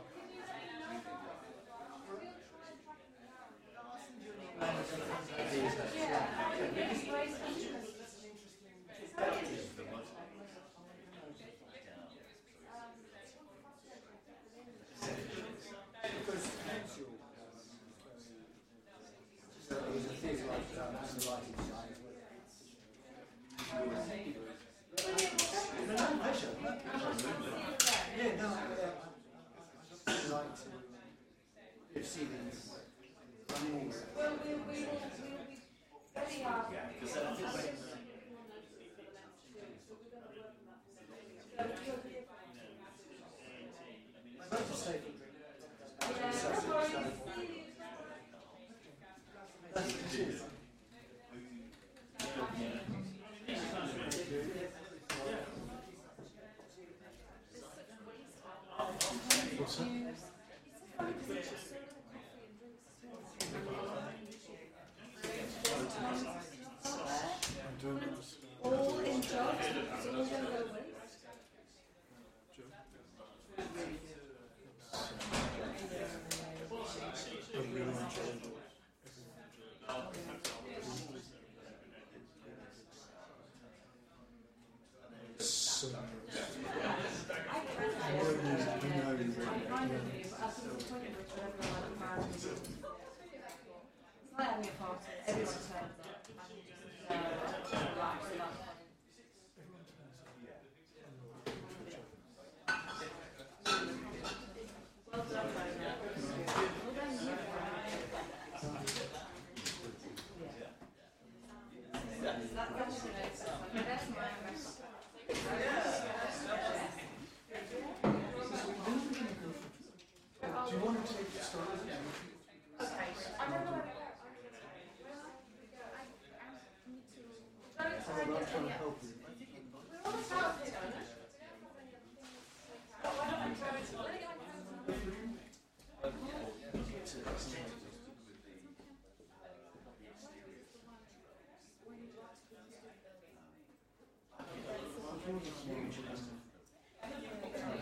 E: All in jobs, it's all going to go away.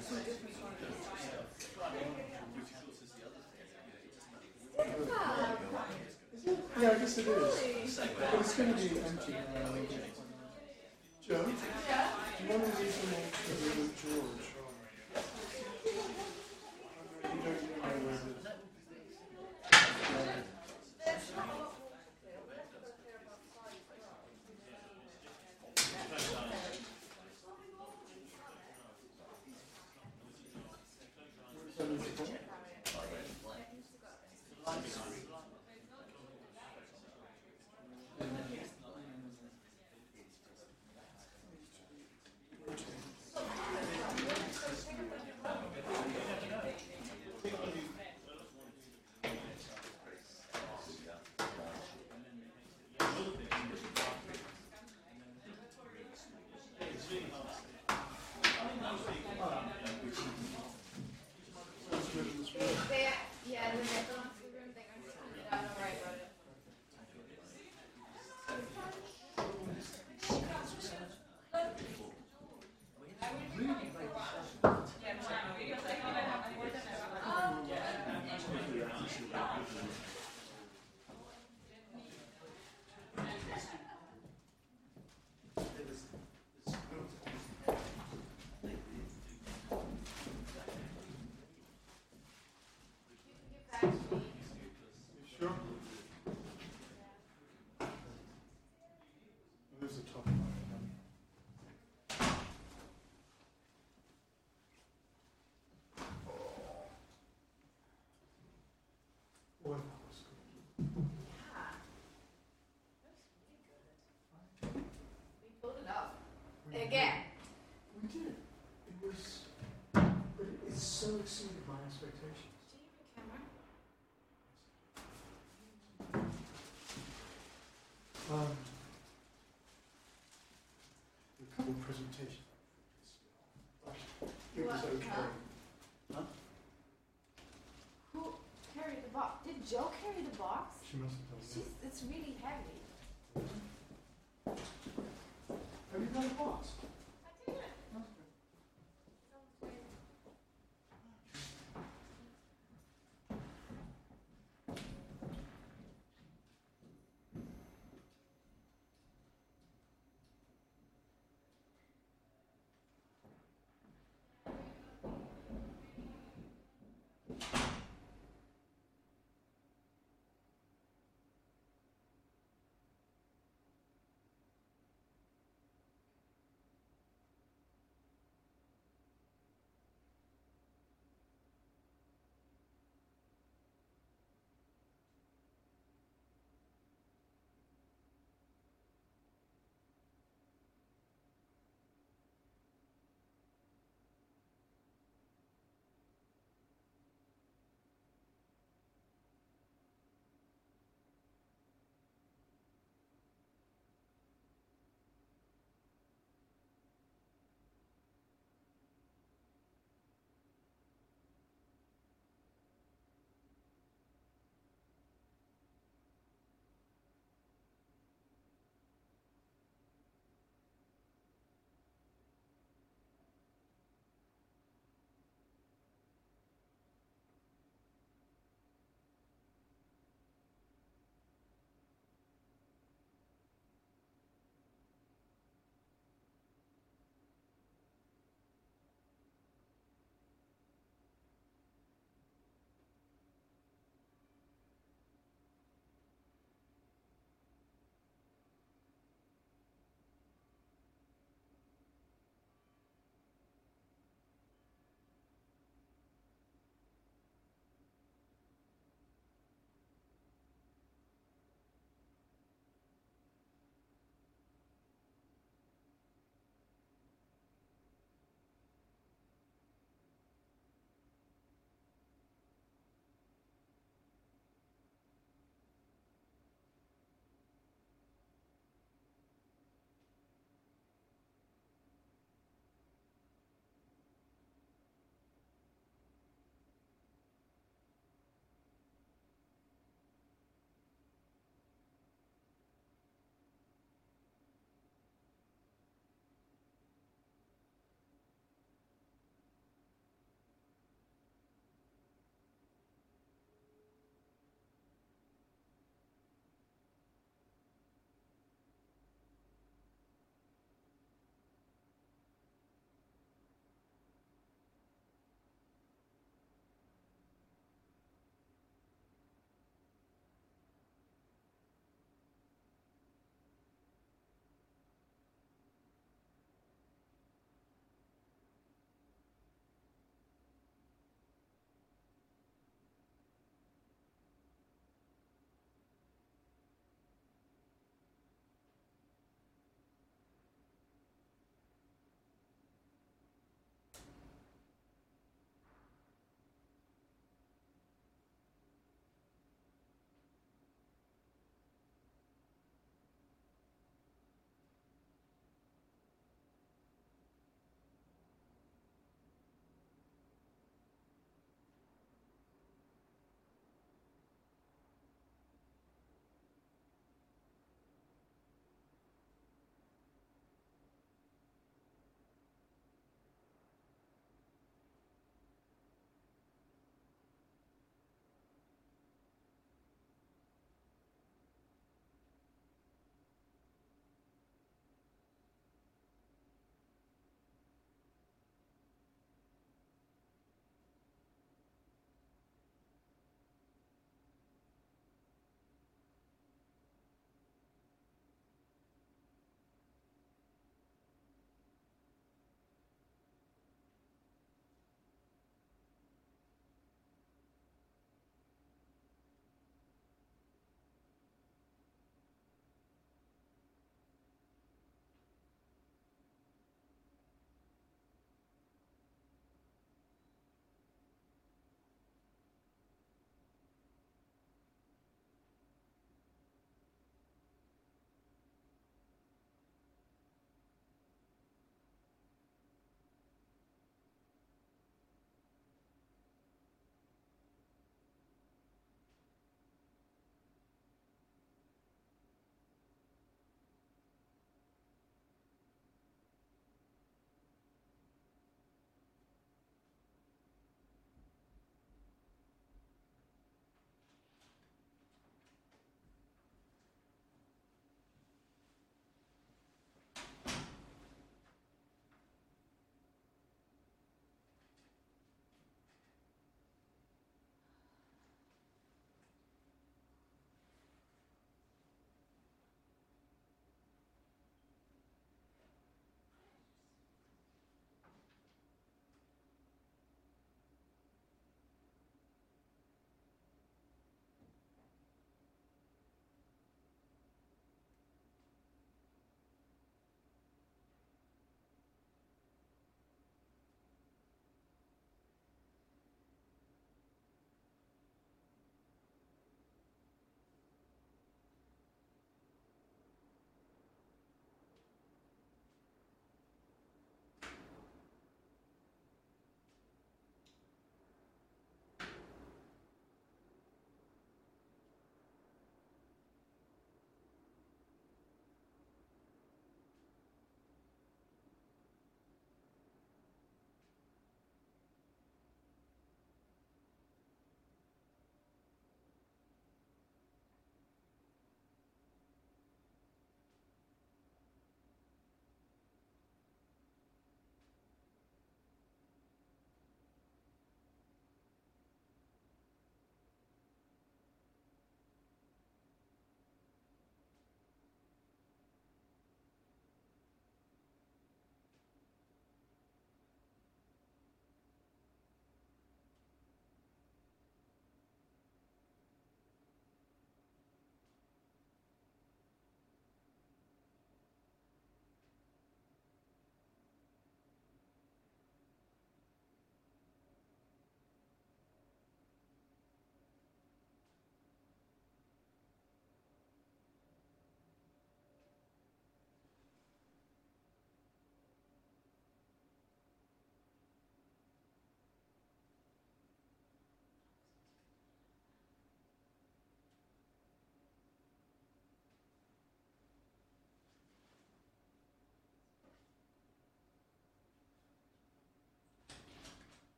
B: Yeah, I guess it is. But it's going to be empty. Joe? Yeah? Do you want to leave them all together with George? You don't know where it is.
G: Again.
B: We did. It was, but it so exceeded my expectations.
G: Do you have a camera?
B: The couple presentation. It was okay.
G: Huh? Who carried the box? Did Joe carry the box?
B: She must have done
G: It's really heavy.
B: that. Have you done a box?